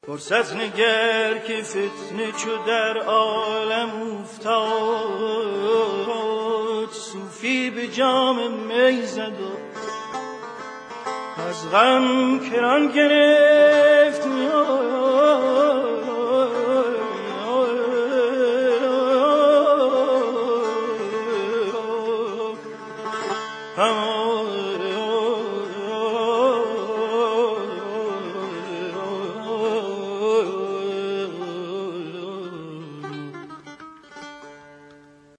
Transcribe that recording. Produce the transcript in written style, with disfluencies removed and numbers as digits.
فرصت نگر که فتنه چو در عالم افتاد، صوفی به جام می زد و از غم کران گرفت میاد.